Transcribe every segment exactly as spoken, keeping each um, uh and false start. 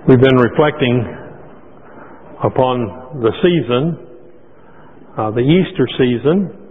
We've been reflecting upon the season, uh, the Easter season,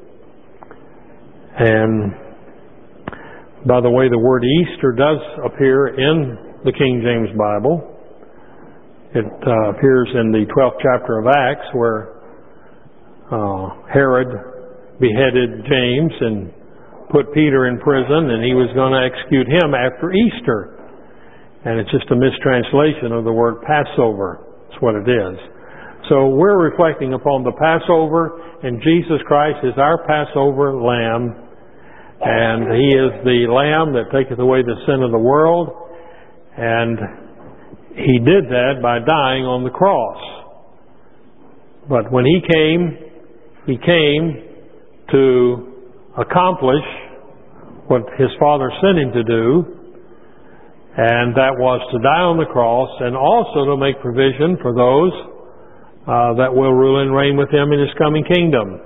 and by the way, the word Easter does appear in the King James Bible. It uh, appears in the twelfth chapter of Acts, where uh, Herod beheaded James and put Peter in prison, and he was going to execute him after Easter. And it's just a mistranslation of the word Passover. That's what it is. So we're reflecting upon the Passover, and Jesus Christ is our Passover Lamb. And He is the Lamb that taketh away the sin of the world. And He did that by dying on the cross. But when He came, He came to accomplish what His Father sent Him to do. And that was to die on the cross and also to make provision for those uh, that will rule and reign with Him in His coming kingdom.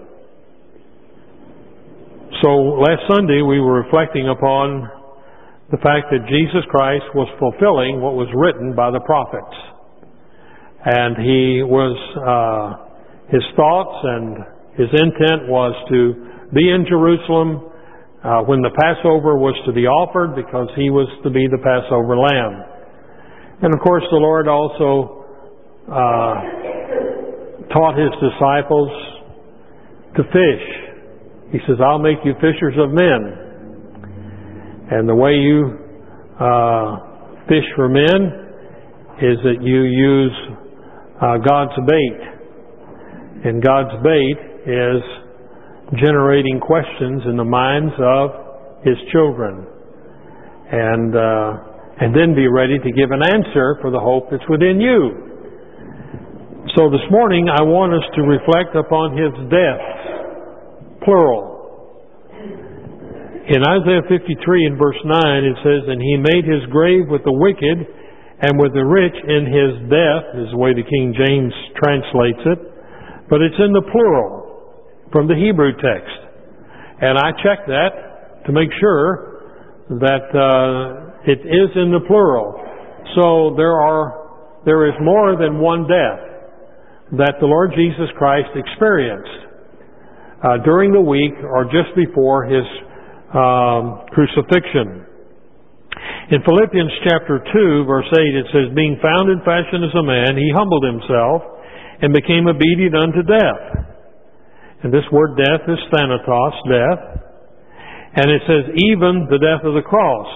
So last Sunday we were reflecting upon the fact that Jesus Christ was fulfilling what was written by the prophets. And He was, uh, His thoughts and His intent was to be in Jerusalem Uh, when the Passover was to be offered, because He was to be the Passover Lamb. And of course the Lord also uh, taught His disciples to fish. He says, I'll make you fishers of men. And the way you uh, fish for men is that you use uh, God's bait. And God's bait is generating questions in the minds of His children, and uh, and then be ready to give an answer for the hope that's within you. So this morning I want us to reflect upon His deaths, plural. In Isaiah fifty-three and verse nine it says, "And He made His grave with the wicked and with the rich in His death," is the way the King James translates it, but it's in the plural from the Hebrew text. And I checked that to make sure that uh, it is in the plural. So there are there is more than one death that the Lord Jesus Christ experienced uh, during the week or just before His um, crucifixion. In Philippians chapter two, verse eight, it says, "Being found in fashion as a man, He humbled Himself and became obedient unto death." And this word death is thanatos, death. And it says even the death of the cross.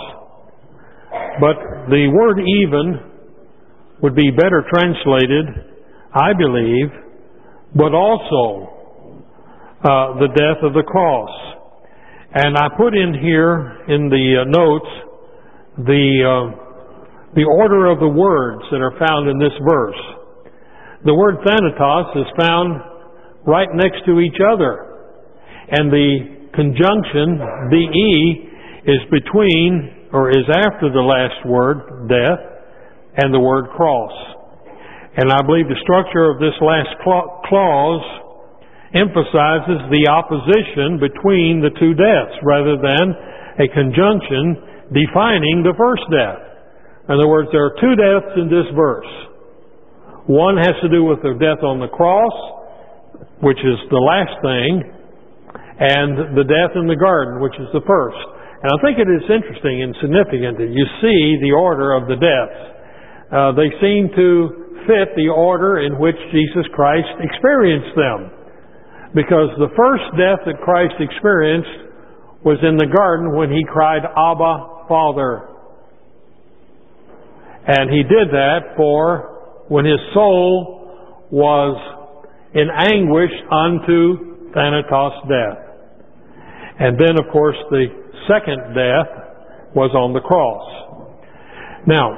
But the word even would be better translated, I believe, but also uh, the death of the cross. And I put in here in the uh, notes the, uh, the order of the words that are found in this verse. The word thanatos is found right next to each other. And the conjunction, the E, is between, or is after the last word, death, and the word cross. And I believe the structure of this last clause emphasizes the opposition between the two deaths, rather than a conjunction defining the first death. In other words, there are two deaths in this verse. One has to do with the death on the cross, which is the last thing, and the death in the garden, which is the first. And I think it is interesting and significant that you see the order of the deaths. Uh, they seem to fit the order in which Jesus Christ experienced them. Because the first death that Christ experienced was in the garden when He cried, "Abba, Father." And He did that for when His soul was in anguish unto thanatos, death. And then, of course, the second death was on the cross. Now,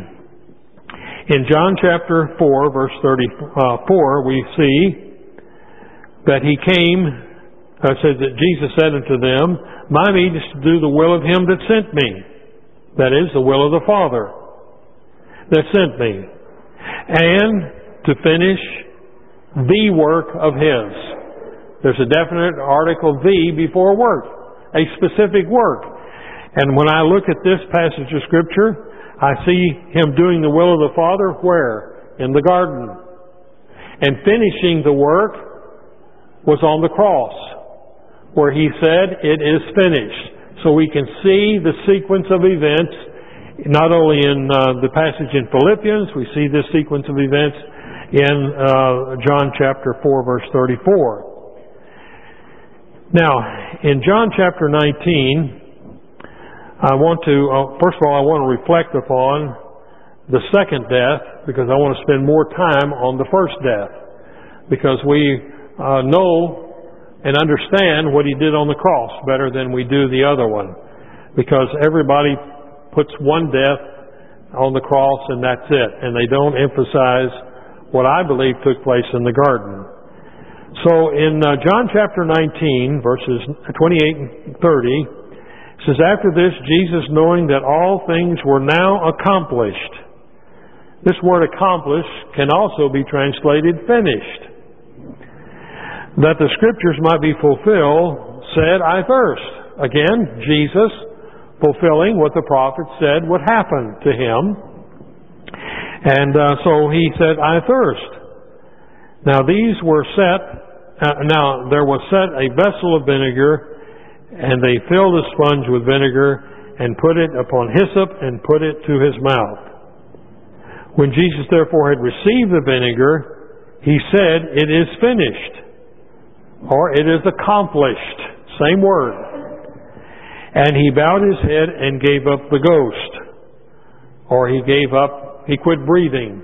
in John chapter four, verse thirty-four, we see that He came, uh, says that Jesus said unto them, "My meat is to do the will of Him that sent me." That is, the will of the Father that sent me. And to finish the work of His. There's a definite article the before work, a specific work. And when I look at this passage of Scripture, I see Him doing the will of the Father where? In the garden. And finishing the work was on the cross, where He said, it is finished. So we can see the sequence of events, not only in uh, the passage in Philippians, we see this sequence of events in uh, John chapter four, verse thirty-four. Now, in John chapter nineteen, I want to, uh, first of all, I want to reflect upon the second death, because I want to spend more time on the first death, because we uh, know and understand what He did on the cross better than we do the other one, because everybody puts one death on the cross and that's it, and they don't emphasize what I believe took place in the garden. So in uh, John chapter nineteen, verses twenty-eight and thirty, it says, after this, Jesus, knowing that all things were now accomplished. This word accomplished can also be translated finished. That the Scriptures might be fulfilled, said, I thirst. Again, Jesus fulfilling what the prophet said would happen to Him. And uh, so He said, I thirst. Now these were set, uh, now there was set a vessel of vinegar, and they filled a sponge with vinegar and put it upon hyssop and put it to His mouth. When Jesus therefore had received the vinegar, He said, it is finished, or it is accomplished. Same word. And He bowed His head and gave up the ghost, or He gave up, He quit breathing.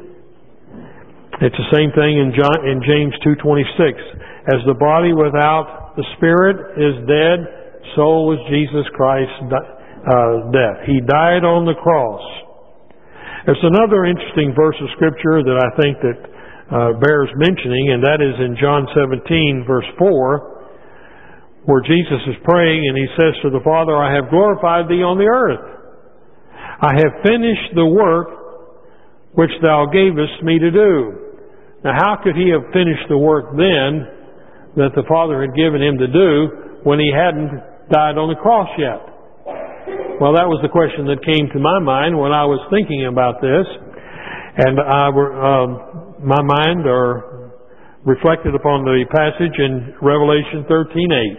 It's the same thing in John, in James two twenty-six. As the body without the spirit is dead, so was Jesus Christ's uh, death. He died on the cross. There's another interesting verse of Scripture that I think that uh, bears mentioning, and that is in John seventeen, verse four, where Jesus is praying and He says to the Father, I have glorified Thee on the earth. I have finished the work which Thou gavest me to do. Now how could He have finished the work then that the Father had given Him to do when He hadn't died on the cross yet? Well, that was the question that came to my mind when I was thinking about this. And I were, um, my mind or reflected upon the passage in Revelation thirteen eight.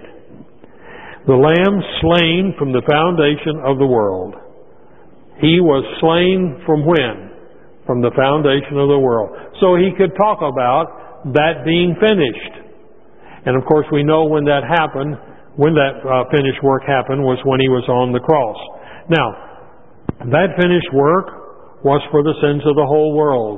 The Lamb slain from the foundation of the world. He was slain from when? From the foundation of the world. So He could talk about that being finished. And of course we know when that happened, when that uh, finished work happened was when He was on the cross. Now, that finished work was for the sins of the whole world.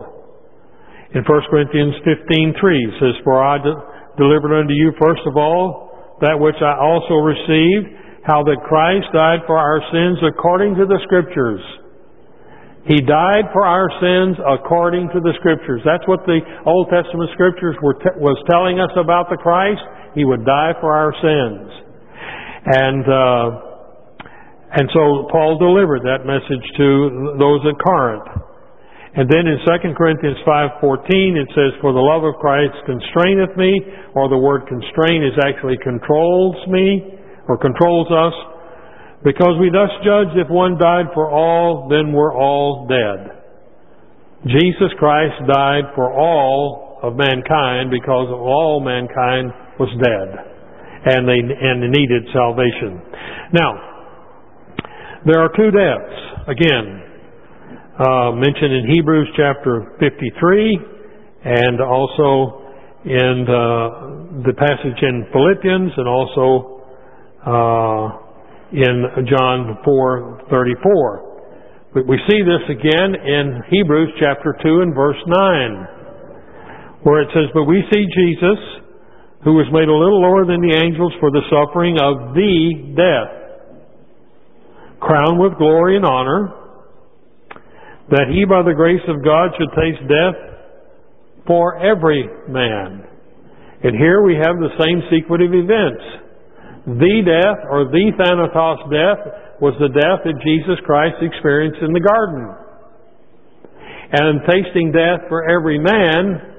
In First Corinthians fifteen three it says, For I de- delivered unto you first of all that which I also received, how that Christ died for our sins according to the Scriptures. He died for our sins according to the Scriptures. That's what the Old Testament Scriptures were t- was telling us about the Christ. He would die for our sins. And uh, and so Paul delivered that message to those at Corinth. And then in Second Corinthians five fourteen it says, For the love of Christ constraineth me, or the word constrain is actually controls me, or controls us, because we thus judge if one died for all, then we're all dead. Jesus Christ died for all of mankind because all mankind was dead. And they and they needed salvation. Now, there are two deaths, again, uh, mentioned in Hebrews chapter fifty-three, and also in the, the passage in Philippians, and also uh, in John four thirty-four. But we see this again in Hebrews chapter two and verse nine, where it says, But we see Jesus, who was made a little lower than the angels for the suffering of the death, crowned with glory and honor, that He by the grace of God should taste death for every man. And here we have the same sequence of events. The death, or the Thanatos death, was the death that Jesus Christ experienced in the garden. And tasting death for every man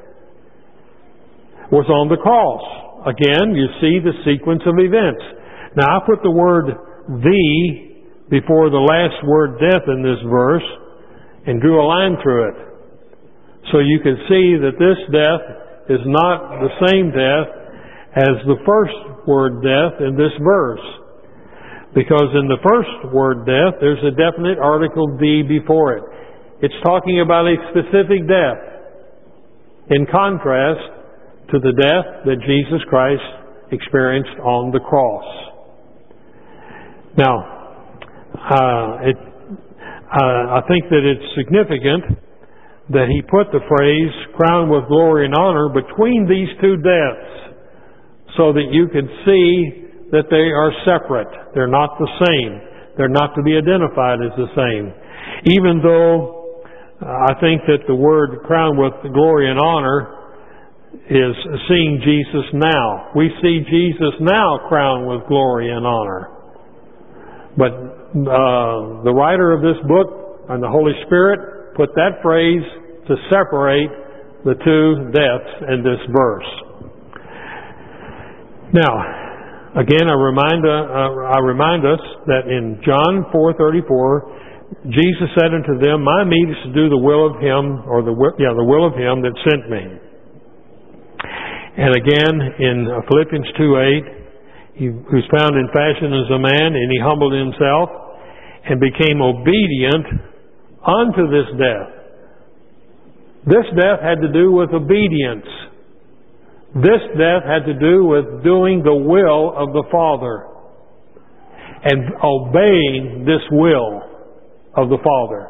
was on the cross. Again, you see the sequence of events. Now, I put the word the before the last word death in this verse and drew a line through it. So you can see that this death is not the same death as the first word death in this verse. Because in the first word death, there's a definite article D before it. It's talking about a specific death, in contrast to the death that Jesus Christ experienced on the cross. Now, uh, it, uh, I think that it's significant that he put the phrase crowned with glory and honor between these two deaths so that you could see that they are separate. They're not the same. They're not to be identified as the same. Even though uh, I think that the word crowned with glory and honor is seeing Jesus now. We see Jesus now crowned with glory and honor. But uh, the writer of this book and the Holy Spirit put that phrase to separate the two deaths in this verse. Now, again, I remind, uh, I remind us that in John four thirty-four, Jesus said unto them, "My meat is to do the will of Him," or the yeah, the will of Him that sent me. And again, in Philippians two eight, He was found in fashion as a man, and He humbled Himself and became obedient unto this death. This death had to do with obedience. This death had to do with doing the will of the Father and obeying this will of the Father.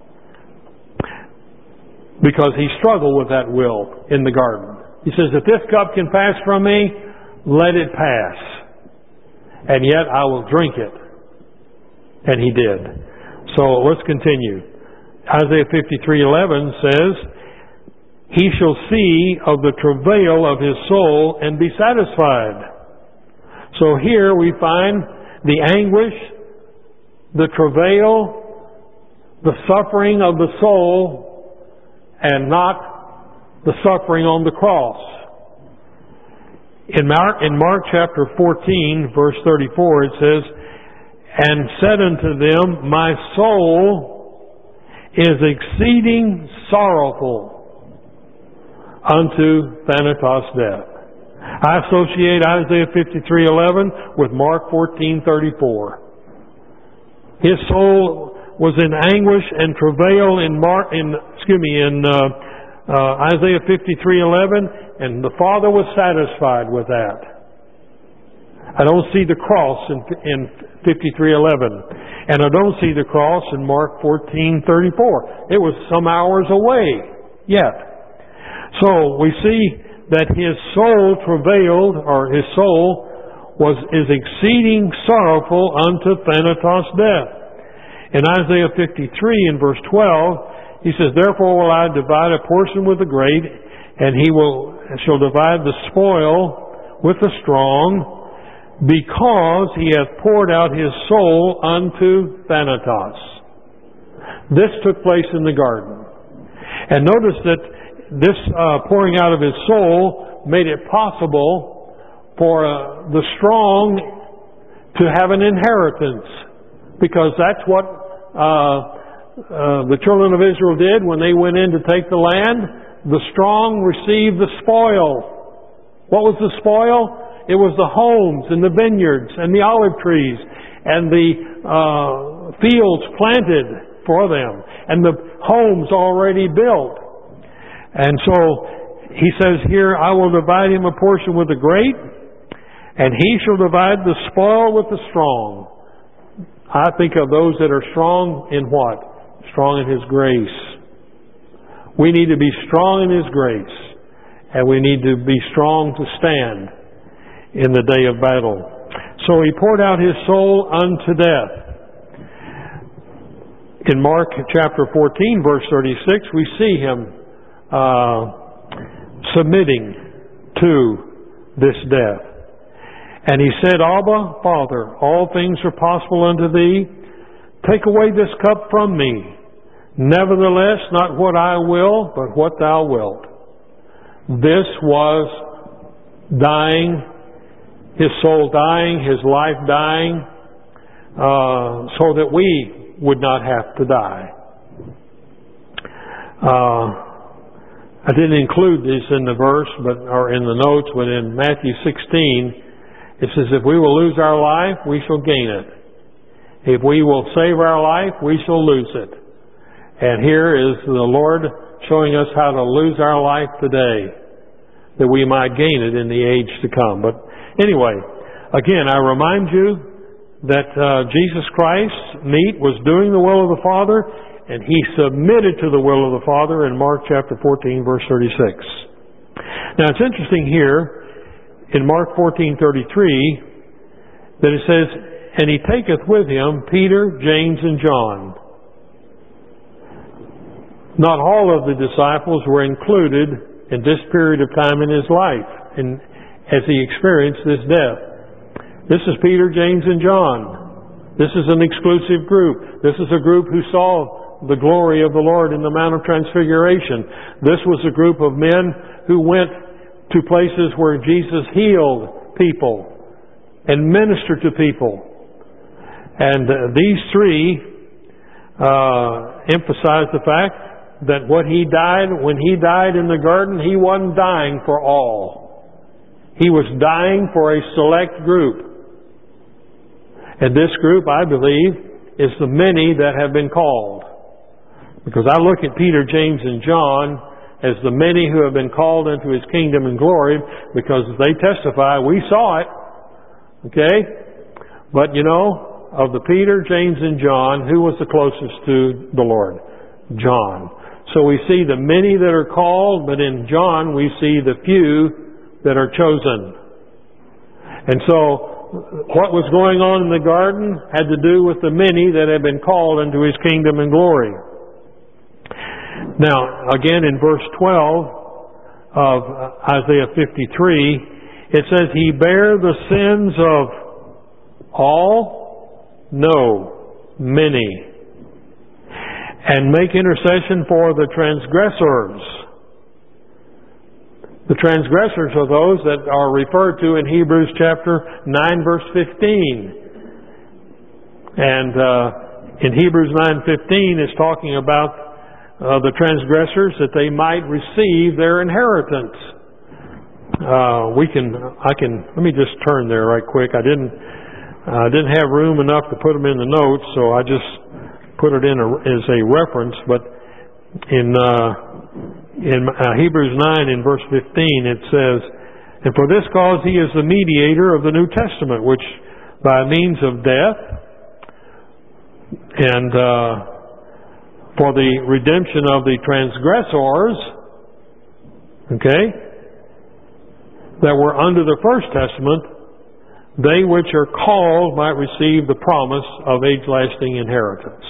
Because He struggled with that will in the garden. He says, "If this cup can pass from me, let it pass. And yet I will drink it." And He did. So let's continue. Isaiah fifty-three eleven says, "He shall see of the travail of his soul and be satisfied." So here we find the anguish, the travail, the suffering of the soul, and not the suffering on the cross. In Mark, in Mark chapter fourteen, verse thirty-four, it says, "And said unto them, My soul is exceeding sorrowful unto thanatos death." I associate Isaiah fifty-three eleven with Mark fourteen thirty-four. His soul was in anguish and travail in Mark, in excuse me, in uh, uh, Isaiah fifty-three eleven, and the Father was satisfied with that. I don't see the cross in, in fifty-three eleven, and I don't see the cross in Mark fourteen thirty-four. It was some hours away yet. So we see that his soul travailed, or his soul was is exceeding sorrowful unto thanatos death. In Isaiah fifty-three in verse twelve, he says, "Therefore will I divide a portion with the great, and he will shall divide the spoil with the strong, because he hath poured out his soul unto thanatos." This took place in the garden. And notice that this uh, pouring out of his soul made it possible for uh, the strong to have an inheritance. Because that's what uh, uh, the children of Israel did when they went in to take the land. The strong received the spoil. What was the spoil? It was the homes and the vineyards and the olive trees and the uh, fields planted for them and the homes already built. And so he says here, "I will divide him a portion with the great, and he shall divide the spoil with the strong." I think of those that are strong in what? Strong in His grace. We need to be strong in His grace, and we need to be strong to stand in the day of battle. So He poured out His soul unto death. In Mark chapter fourteen, verse thirty-six, we see Him uh, submitting to this death. "And he said, Abba, Father, all things are possible unto thee. Take away this cup from me. Nevertheless, not what I will, but what thou wilt." This was dying, his soul dying, his life dying, uh, so that we would not have to die. Uh, I didn't include this in the verse, but or in the notes, but in Matthew sixteen, it says, if we will lose our life, we shall gain it. If we will save our life, we shall lose it. And here is the Lord showing us how to lose our life today, that we might gain it in the age to come. But anyway, again, I remind you that uh, Jesus Christ's meat was doing the will of the Father, and He submitted to the will of the Father in Mark chapter fourteen, verse thirty-six. Now it's interesting here in Mark fourteen thirty-three that it says, and He taketh with Him Peter, James, and John. Not all of the disciples were included in this period of time in His life, and as He experienced this death. This is Peter, James, and John. This is an exclusive group. This is a group who saw the glory of the Lord in the Mount of Transfiguration. This was a group of men who went to places where Jesus healed people and ministered to people. And uh, these three uh, emphasize the fact that what He died, when He died in the garden, He wasn't dying for all. He was dying for a select group. And this group, I believe, is the many that have been called. Because I look at Peter, James, and John as the many who have been called into His kingdom and glory, because they testify, we saw it. Okay? But you know, of the Peter, James, and John, who was the closest to the Lord? John. So we see the many that are called, but in John we see the few that are chosen. And so what was going on in the garden had to do with the many that had been called into His kingdom and glory. Now, again in verse twelve of Isaiah fifty-three, it says, He bare the sins of all? No, many. And make intercession for the transgressors. The transgressors are those that are referred to in Hebrews chapter nine, verse fifteen. And uh, in Hebrews nine fifteen, it's talking about uh, the transgressors, that they might receive their inheritance. Uh, we can, I can, let me just turn there right quick. I didn't, I uh, didn't have room enough to put them in the notes, so I just put it in a, as a reference. But in uh, in uh, Hebrews nine in verse fifteen it says, and for this cause He is the mediator of the New Testament, which by means of death and uh, for the redemption of the transgressors, okay, that were under the first testament, they which are called might receive the promise of age-lasting inheritance.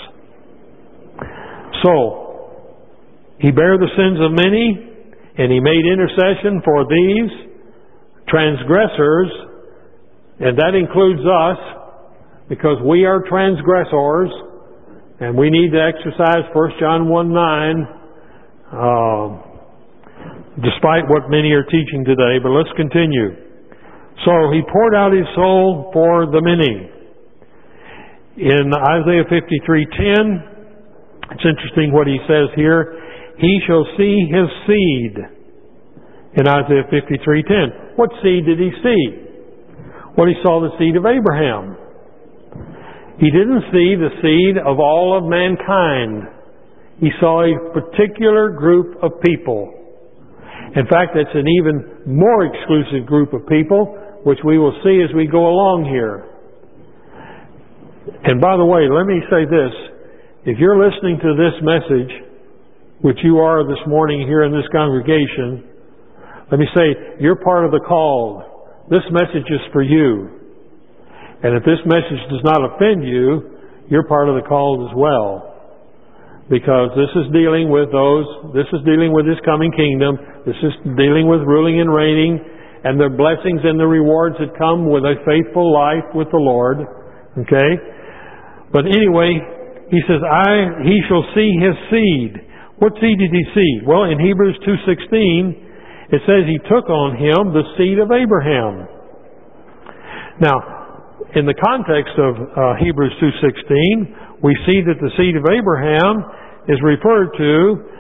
So, He bare the sins of many, and He made intercession for these transgressors, and that includes us, because we are transgressors, and we need to exercise First John one nine, uh, despite what many are teaching today. But let's continue. So He poured out His soul for the many. In Isaiah fifty-three ten, it's interesting what He says here. He shall see His seed. In Isaiah fifty-three ten. What seed did He see? Well, He saw the seed of Abraham. He didn't see the seed of all of mankind. He saw a particular group of people. In fact, it's an even more exclusive group of people, which we will see as we go along here. And by the way, let me say this. If you're listening to this message, which you are this morning here in this congregation, let me say, you're part of the called. This message is for you. And if this message does not offend you, you're part of the called as well. Because this is dealing with those, this is dealing with His coming kingdom, this is dealing with ruling and reigning, and the blessings and the rewards that come with a faithful life with the Lord. Okay? But anyway, He says, I, He shall see His seed. What seed did He see? Well, in Hebrews two sixteen, it says He took on Him the seed of Abraham. Now, in the context of uh, Hebrews two sixteen, we see that the seed of Abraham is referred to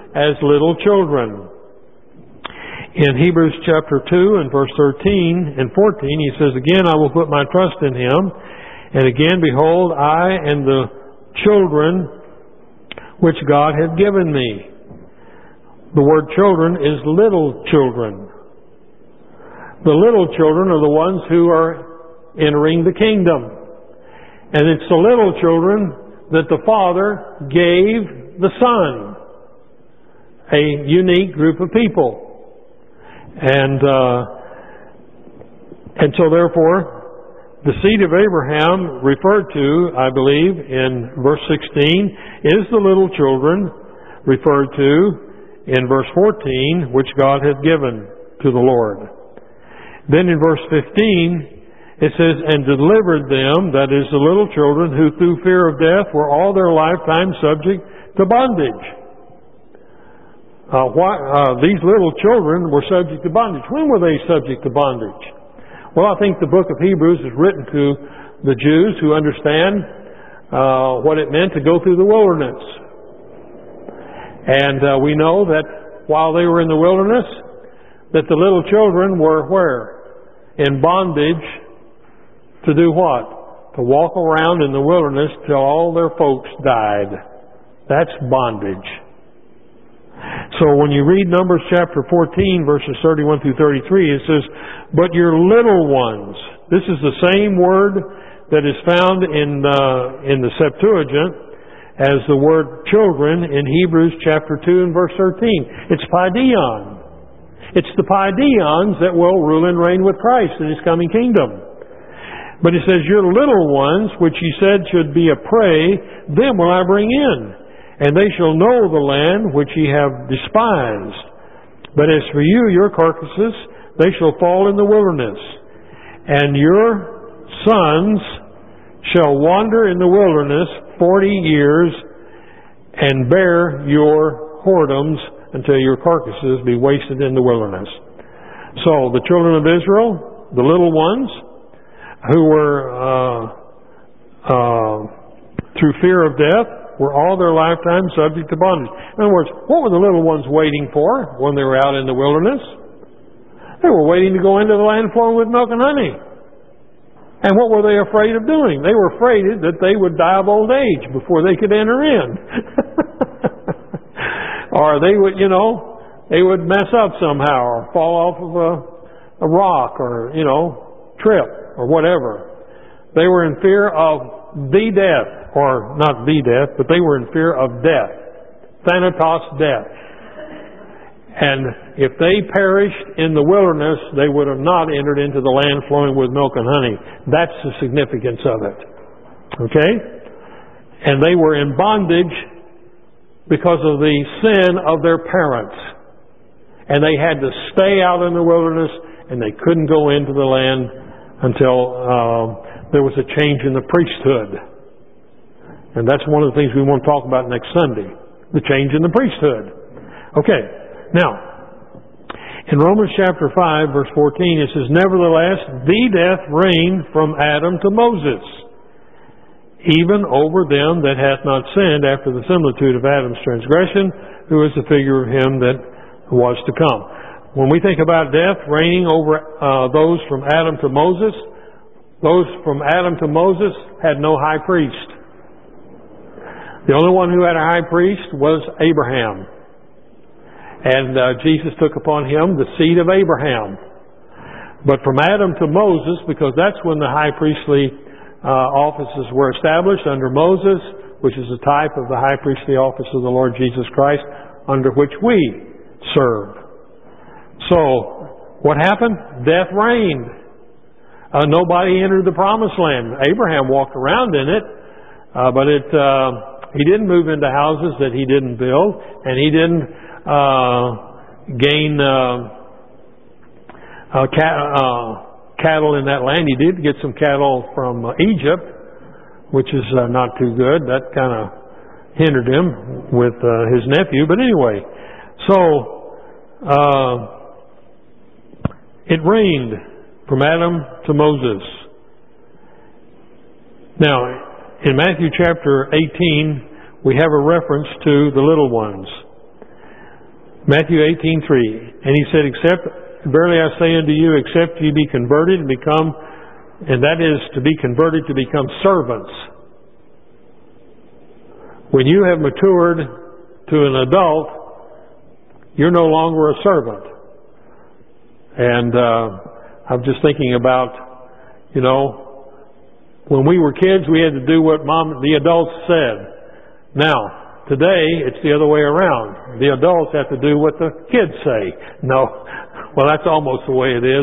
as little children. In Hebrews chapter two and verse thirteen and fourteen, he says, "Again, I will put my trust in him. And again, behold, I and the children which God hath given me." The word children is little children. The little children are the ones who are entering the kingdom. And it's the little children that the Father gave the Son. A unique group of people. And uh, and so therefore, the seed of Abraham referred to, I believe, in verse sixteen, is the little children referred to in verse fourteen, which God hath given to the Lord. Then in verse fifteen, it says, "And delivered them," that is the little children, "who through fear of death were all their lifetime subject to bondage." Uh, why, uh, these little children were subject to bondage. When were they subject to bondage? Well, I think the book of Hebrews is written to the Jews who understand uh, what it meant to go through the wilderness. And uh, we know that while they were in the wilderness, that the little children were where? In bondage to do what? To walk around in the wilderness till all their folks died. That's bondage. So when you read Numbers chapter fourteen, verses thirty-one through thirty-three, it says, "But your little ones," this is the same word that is found in uh, in the Septuagint as the word children in Hebrews chapter two and verse thirteen. It's paideon. It's the paideons that will rule and reign with Christ in His coming kingdom. But it says, "Your little ones, which ye said should be a prey, them will I bring in. And they shall know the land which ye have despised. But as for you, your carcasses, they shall fall in the wilderness. And your sons shall wander in the wilderness forty years, and bear your whoredoms until your carcasses be wasted in the wilderness." So the children of Israel, the little ones, who were uh, uh, through fear of death, were all their lifetime subject to bondage. In other words, what were the little ones waiting for when they were out in the wilderness? They were waiting to go into the land flowing with milk and honey. And what were they afraid of doing? They were afraid that they would die of old age before they could enter in. Or they would, you know, they would mess up somehow or fall off of a, a rock or, you know, trip or whatever. They were in fear of the death. Or not the death, but they were in fear of death. Thanatos, death. And if they perished in the wilderness, they would have not entered into the land flowing with milk and honey. That's the significance of it. Okay? And they were in bondage because of the sin of their parents. And they had to stay out in the wilderness, and they couldn't go into the land until uh, there was a change in the priesthood. And that's one of the things we want to talk about next Sunday. The change in the priesthood. Okay. Now, in Romans chapter five, verse fourteen, it says, "Nevertheless, the death reigned from Adam to Moses, even over them that hath not sinned after the similitude of Adam's transgression, who is the figure of him that was to come." When we think about death reigning over uh, those from Adam to Moses, those from Adam to Moses had no high priest. The only one who had a high priest was Abraham. And uh, Jesus took upon him the seed of Abraham. But from Adam to Moses, because that's when the high priestly uh, offices were established under Moses, which is a type of the high priestly office of the Lord Jesus Christ, under which we serve. So, what happened? Death reigned. Uh, nobody entered the promised land. Abraham walked around in it, uh, but it... Uh, He didn't move into houses that he didn't build, and he didn't uh, gain uh, uh, cat, uh, cattle in that land. He did get some cattle from uh, Egypt, which is uh, not too good. That kind of hindered him with uh, his nephew. But anyway, so uh, it rained from Adam to Moses. Now, in Matthew chapter eighteen, we have a reference to the little ones. Matthew eighteen three. And he said, "Except, verily I say unto you, except ye be converted and become," and that is to be converted to become servants. When you have matured to an adult, you're no longer a servant. And uh, I'm just thinking about, you know, when we were kids, we had to do what mom, the adults said. Now, today, it's the other way around. The adults have to do what the kids say. No, well, that's almost the way it is.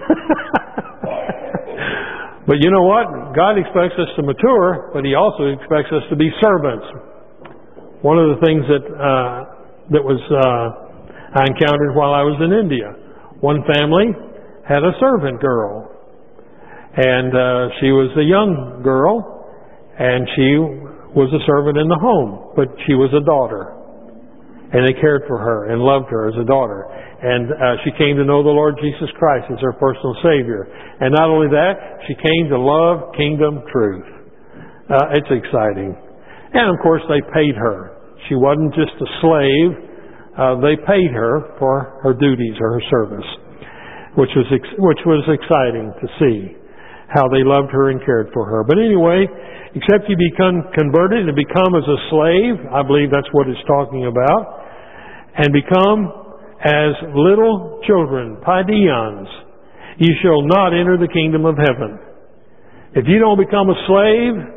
But you know what? God expects us to mature, but He also expects us to be servants. One of the things that uh, that was uh, I encountered while I was in India, one family had a servant girl, and uh, she was a young girl, and she was a servant in the home, but she was a daughter, and they cared for her and loved her as a daughter, and uh, she came to know the Lord Jesus Christ as her personal Savior, and not only that, she came to love kingdom truth. Uh, it's exciting. And of course they paid her. She wasn't just a slave. Uh, they paid her for her duties or her service, which was ex- which was exciting to see how they loved her and cared for her. But anyway, except you become converted and become as a slave, I believe that's what it's talking about, and become as little children, paideons, you shall not enter the kingdom of heaven. If you don't become a slave,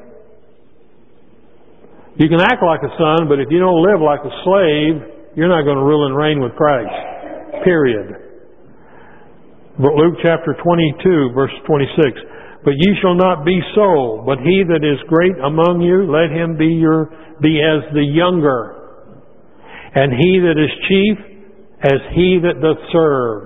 you can act like a son, but if you don't live like a slave, you're not going to rule and reign with Christ. Period. But Luke chapter twenty-two, verse twenty-six. But ye shall not be so, but he that is great among you, let him be your be as the younger, and he that is chief as he that doth serve.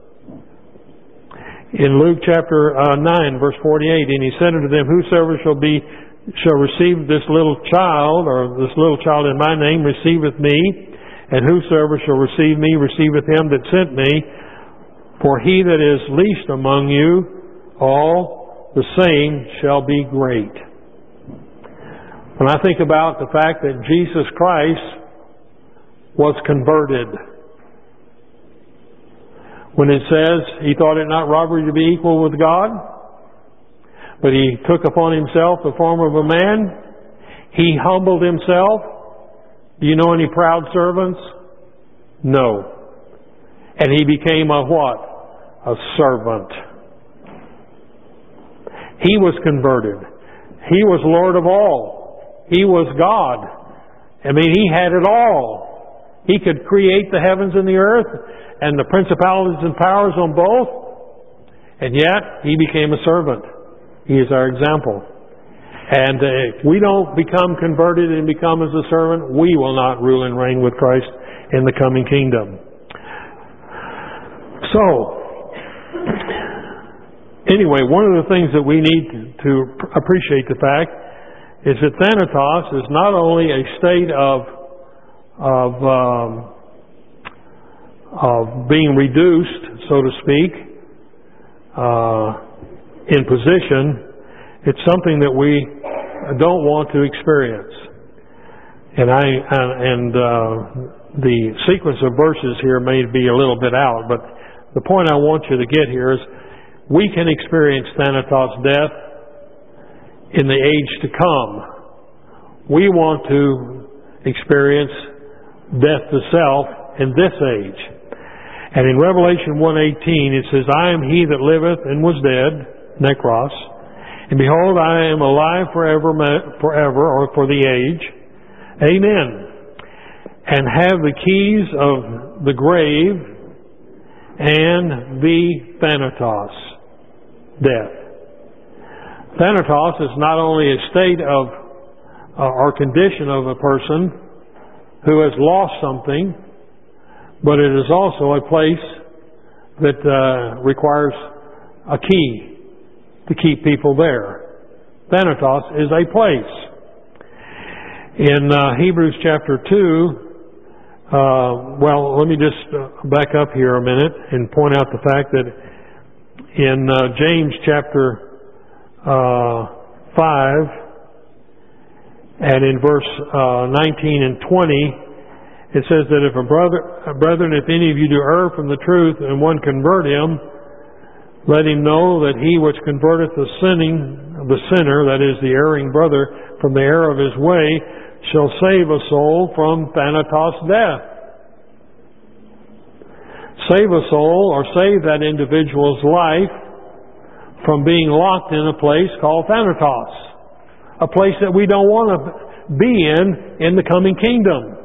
In Luke chapter uh, nine, verse forty-eight, and he said unto them, whosoever shall be shall receive this little child, or this little child in my name, receiveth me, and whosoever shall receive me, receiveth him that sent me. For he that is least among you, all the same shall be great. When I think about the fact that Jesus Christ was converted, when it says he thought it not robbery to be equal with God, but he took upon himself the form of a man. He humbled himself. Do you know any proud servants? No. And he became a what? A servant. He was converted. He was Lord of all. He was God. I mean, he had it all. He could create the heavens and the earth and the principalities and powers on both. And yet, he became a servant. He is our example. And uh, if we don't become converted and become as a servant, we will not rule and reign with Christ in the coming kingdom. So, anyway, one of the things that we need to, to appreciate the fact is that Thanatos is not only a state of of um, of being reduced, so to speak, uh, in position, it's something that we don't want to experience. And I and uh, the sequence of verses here may be a little bit out, but the point I want you to get here is we can experience Thanatos death in the age to come. We want to experience death to self in this age. And in Revelation one eighteen it says, I am he that liveth and was dead, Necros, and behold, I am alive forever, forever, or for the age. Amen. And have the keys of the grave and the Thanatos, death. Thanatos is not only a state of uh, or condition of a person who has lost something, but it is also a place that uh, requires a key to keep people there. Thanatos is a place. In uh, Hebrews chapter two, uh, well, let me just uh, back up here a minute and point out the fact that in uh, James chapter uh, five and in verse uh, nineteen and twenty, It says that if a brother, brethren, if any of you do err from the truth and one convert him, let him know that he which converteth the sinning, the sinner, that is the erring brother, from the error of his way, shall save a soul from thanatos death. Save a soul, or save that individual's life from being locked in a place called thanatos, a place that we don't want to be in in the coming kingdom.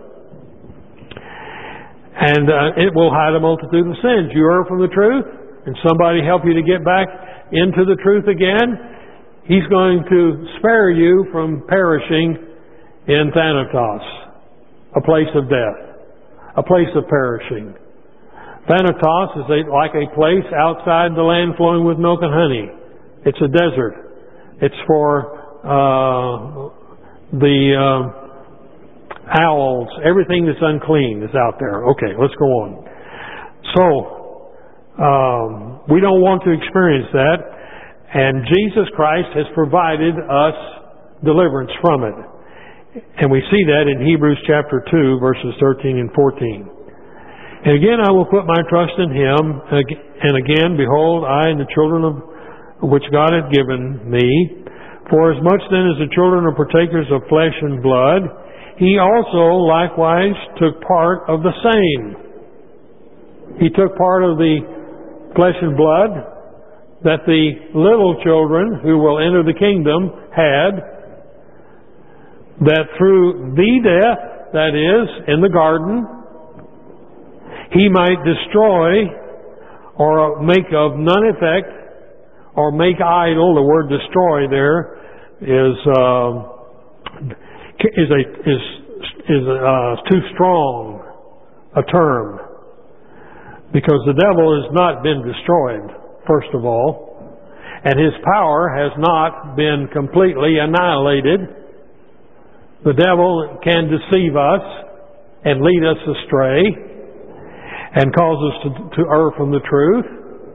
And uh, it will hide a multitude of sins. You err from the truth, and somebody help you to get back into the truth again, He's going to spare you from perishing in Thanatos, a place of death, a place of perishing. Thanatos is a, like a place outside the land flowing with milk and honey. It's a desert. It's for uh, the uh, owls. Everything that's unclean is out there. Okay, let's go on. So, um, we don't want to experience that. And Jesus Christ has provided us deliverance from it. And we see that in Hebrews chapter two, verses thirteen and fourteen. And again, I will put my trust in Him. And again, behold, I and the children of which God hath given me. For as much then as the children are partakers of flesh and blood, He also likewise took part of the same. He took part of the flesh and blood that the little children who will enter the kingdom had, that through the death, that is, in the garden, He might destroy or make of none effect or make idle. The word destroy there is uh, is a is is uh, too strong a term, because the devil has not been destroyed, first of all, and his power has not been completely annihilated. The devil can deceive us and lead us astray and cause us to, to err from the truth.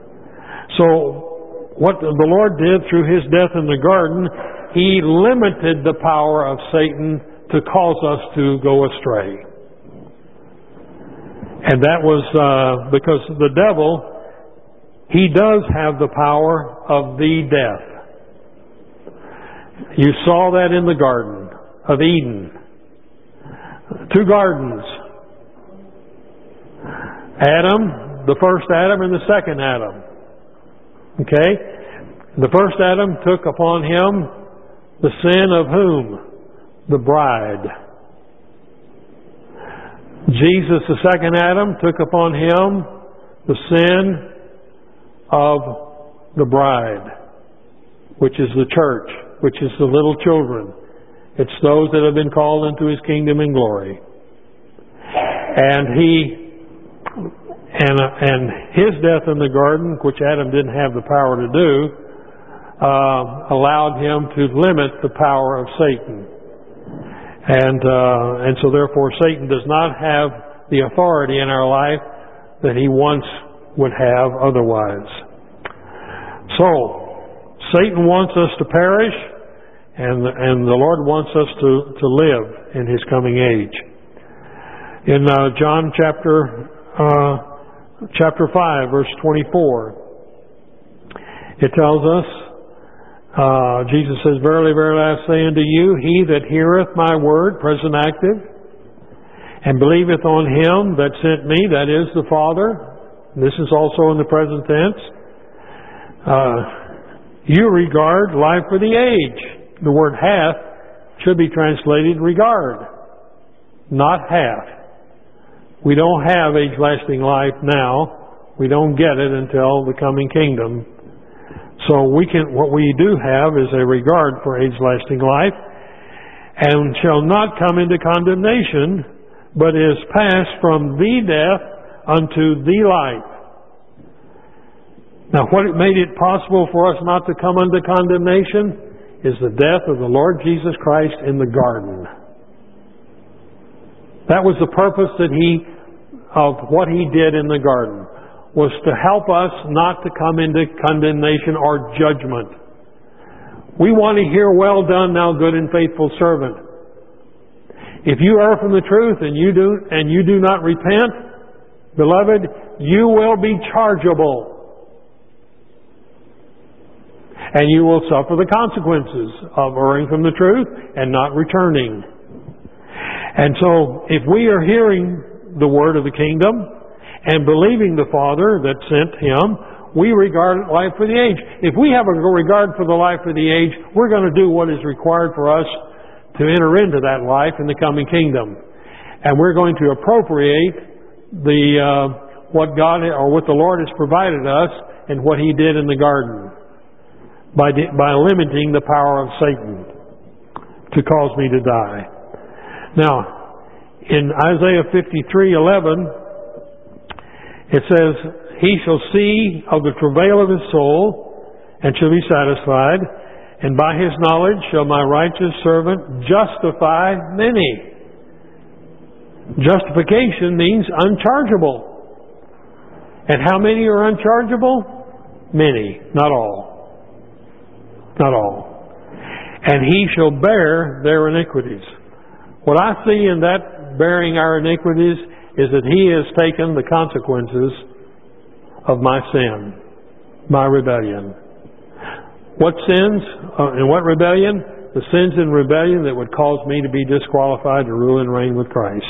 So what the Lord did through His death in the garden, He limited the power of Satan to cause us to go astray. And that was uh, because the devil, he does have the power of the death. You saw that in the Garden of Eden. Two gardens. Adam, the first Adam and the second Adam. Okay? The first Adam took upon him the sin of whom? The bride. Jesus, the second Adam, took upon him the sin of the bride, which is the church, which is the little children. It's those that have been called into His kingdom in glory. And He And, uh, and His death in the garden, which Adam didn't have the power to do, uh, allowed him to limit the power of Satan. And uh, and so therefore Satan does not have the authority in our life that he once would have otherwise. So, Satan wants us to perish, and, and the Lord wants us to, to live in His coming age. In uh, John chapter... Uh, Chapter five, verse twenty-four. It tells us, uh, Jesus says, Verily, verily, I say unto you, he that heareth my word, present active, and believeth on Him that sent me, that is the Father. This is also in the present tense. Uh, you regard life for the age. The word hath should be translated regard, not hath. We don't have age-lasting life now. We don't get it until the coming kingdom. So we can, what we do have is a regard for age-lasting life, and shall not come into condemnation, but is passed from the death unto the life. Now, what made it possible for us not to come under condemnation is the death of the Lord Jesus Christ in the garden. That was the purpose that He, of what He did in the garden, was to help us not to come into condemnation or judgment. We want to hear, well done, thou good and faithful servant. If you err from the truth and you do, and you do not repent, beloved, you will be chargeable. And you will suffer the consequences of erring from the truth and not returning. And so, if we are hearing the word of the kingdom and believing the Father that sent Him, we regard life for the age. If we have a regard for the life for the age, we're going to do what is required for us to enter into that life in the coming kingdom. And we're going to appropriate the uh, what God or what the Lord has provided us and what He did in the garden by de- by limiting the power of Satan to cause me to die. Now, in Isaiah fifty-three eleven, it says, "He shall see of the travail of his soul, and shall be satisfied, and by his knowledge shall my righteous servant justify many." Justification means unchargeable. And how many are unchargeable? Many, not all. Not all. "And he shall bear their iniquities." What I see in that bearing our iniquities is that He has taken the consequences of my sin, my rebellion. What sins uh, and what rebellion? The sins and rebellion that would cause me to be disqualified to rule and reign with Christ.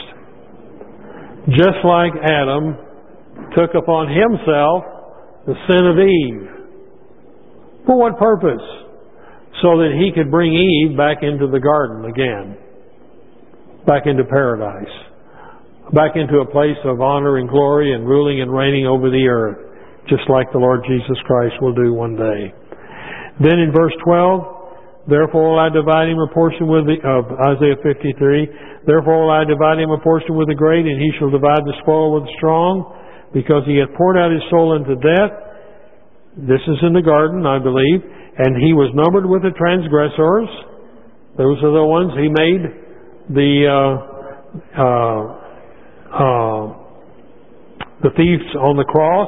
Just like Adam took upon himself the sin of Eve. For what purpose? So that he could bring Eve back into the garden again. Back into paradise. Back into a place of honor and glory and ruling and reigning over the earth. Just like the Lord Jesus Christ will do one day. Then in verse twelve, "Therefore will I divide him a portion with the," of Isaiah fifty-three, "Therefore will I divide him a portion with the great, and he shall divide the spoil with the strong, because he hath poured out his soul unto death." This is in the garden, I believe. "And he was numbered with the transgressors." Those are the ones He made the uh, uh, uh, the thieves on the cross.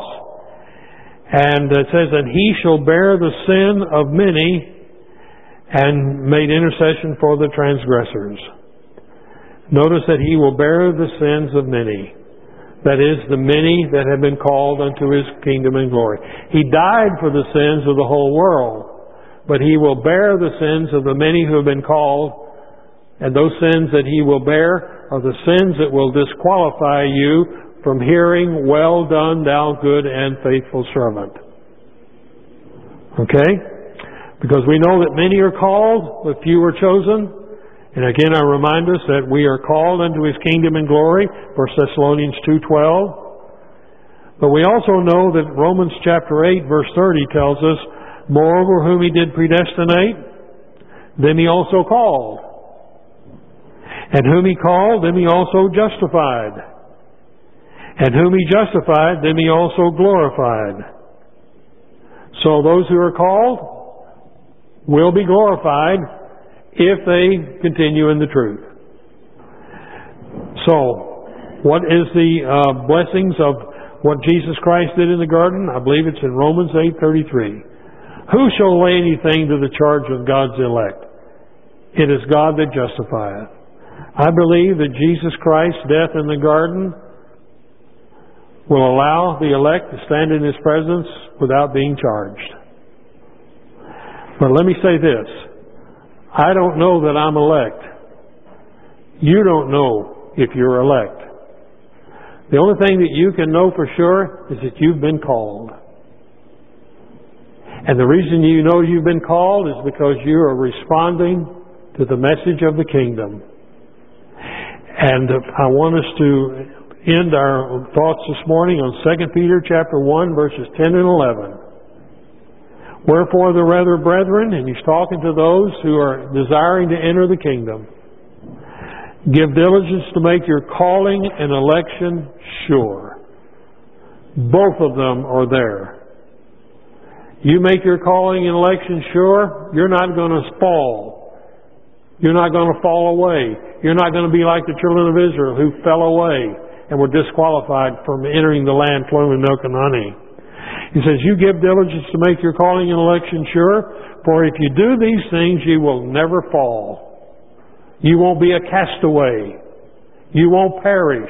And it says, "And he shall bear the sin of many, and made intercession for the transgressors." Notice that He will bear the sins of many. That is, the many that have been called unto His kingdom and glory. He died for the sins of the whole world, but He will bear the sins of the many who have been called. And those sins that He will bear are the sins that will disqualify you from hearing, "Well done, thou good and faithful servant." Okay? Because we know that many are called, but few are chosen. And again, I remind us that we are called unto His kingdom and glory, First Thessalonians two twelve. But we also know that Romans chapter eight, verse thirty tells us, "Moreover, whom He did predestinate, them He also called. And whom He called, them He also justified. And whom He justified, them He also glorified." So those who are called will be glorified if they continue in the truth. So, what is the uh, blessings of what Jesus Christ did in the garden? I believe it's in Romans eight thirty-three. "Who shall lay anything to the charge of God's elect? It is God that justifieth." I believe that Jesus Christ's death in the garden will allow the elect to stand in His presence without being charged. But let me say this. I don't know that I'm elect. You don't know if you're elect. The only thing that you can know for sure is that you've been called. And the reason you know you've been called is because you are responding to the message of the kingdom. And I want us to end our thoughts this morning on Second Peter chapter one, verses ten and eleven. "Wherefore the rather, brethren," and he's talking to those who are desiring to enter the kingdom, "give diligence to make your calling and election sure." Both of them are there. You make your calling and election sure, you're not going to fall. You're not going to fall away. You're not going to be like the children of Israel who fell away and were disqualified from entering the land flowing with milk and honey. He says, "You give diligence to make your calling and election sure, for if you do these things, you will never fall. You won't be a castaway. You won't perish.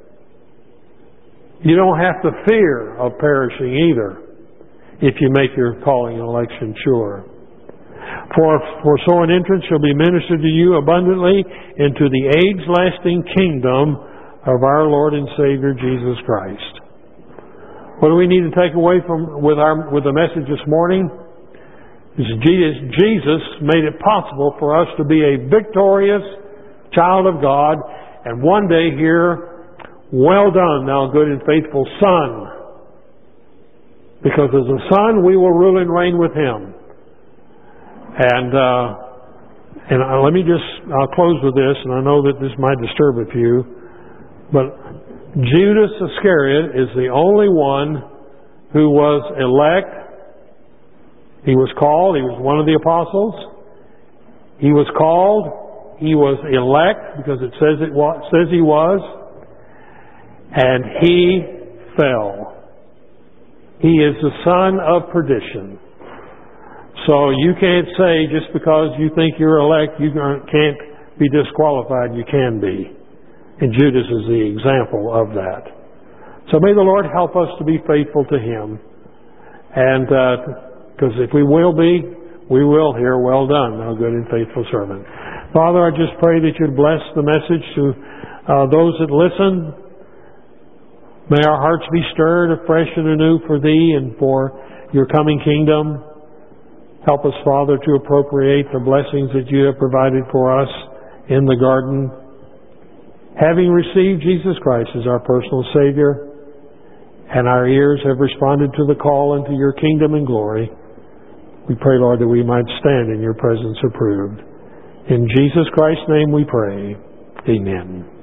You don't have to fear of perishing either if you make your calling and election sure. For, for so an entrance shall be ministered to you abundantly into the age-lasting kingdom of our Lord and Savior Jesus Christ. What do we need to take away from with our with the message this morning? Is Jesus made it possible for us to be a victorious child of God, and one day hear, "Well done, thou good and faithful son." Because as a son, we will rule and reign with Him. And uh, and uh, let me just, I'll close with this, and I know that this might disturb a few, but Judas Iscariot is the only one who was elect. He was called, he was one of the apostles. He was called, he was elect, because it says it was, says he was, and he fell. He is the son of perdition. So you can't say just because you think you're elect, you can't be disqualified. You can be. And Judas is the example of that. So may the Lord help us to be faithful to Him. And because uh, if we will be, we will hear, "Well done, thou good and faithful servant." Father, I just pray that you'd bless the message to uh, those that listen. May our hearts be stirred afresh and anew for Thee and for your coming kingdom. Help us, Father, to appropriate the blessings that you have provided for us in the garden. Having received Jesus Christ as our personal Savior, and our ears have responded to the call into your kingdom and glory, we pray, Lord, that we might stand in your presence approved. In Jesus Christ's name we pray. Amen.